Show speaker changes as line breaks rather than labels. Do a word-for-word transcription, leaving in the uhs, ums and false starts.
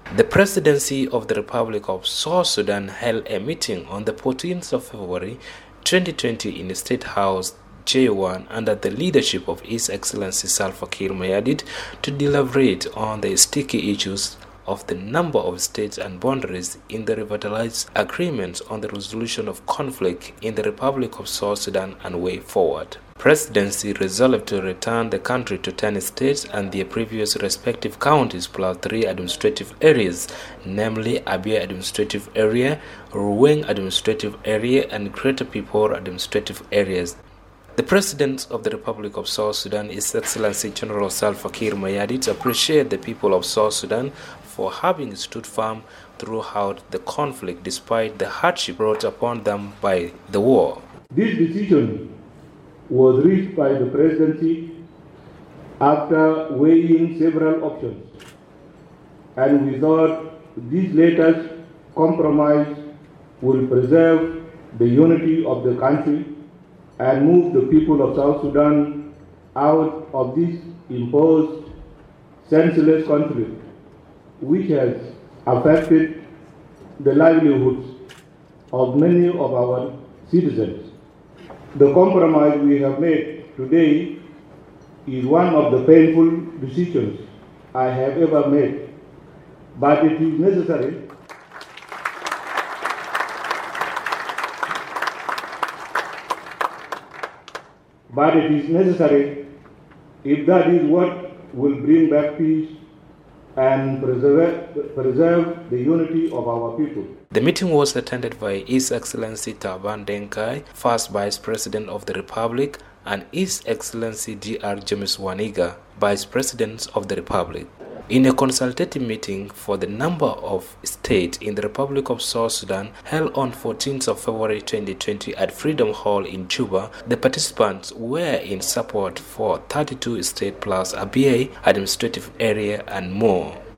The Presidency of the Republic of South Sudan held a meeting on the fourteenth of February twenty twenty in the State House J one under the leadership of His Excellency Salva Kiir Mayardit to deliberate on the sticky issues of the number of states and boundaries in the revitalized agreements on the resolution of conflict in the Republic of South Sudan and way forward. Presidency resolved to return the country to ten states and their previous respective counties plus three administrative areas, namely Abia Administrative Area, Ruweng Administrative Area, and Greater Pipor Administrative Areas. The President of the Republic of South Sudan, His Excellency General Salva Kiir Mayardit, appreciated the people of South Sudan for having stood firm throughout the conflict despite the hardship brought upon them by the war.
This decision was reached by the Presidency after weighing several options, and we thought this latest compromise will preserve the unity of the country and move the people of South Sudan out of this imposed senseless conflict, which has affected the livelihoods of many of our citizens. The compromise we have made today is one of the painful decisions I have ever made, but it is necessary but it is necessary if that is what will bring back peace and preserve, preserve the unity of our people.
The meeting was attended by His Excellency Taban Denkai, First Vice President of the Republic, and His Excellency D R James Waniga, Vice President of the Republic. In a consultative meeting for the number of states in the Republic of South Sudan held on fourteenth of February twenty twenty at Freedom Hall in Juba, the participants were in support for thirty-two states plus Abia Administrative Area and more.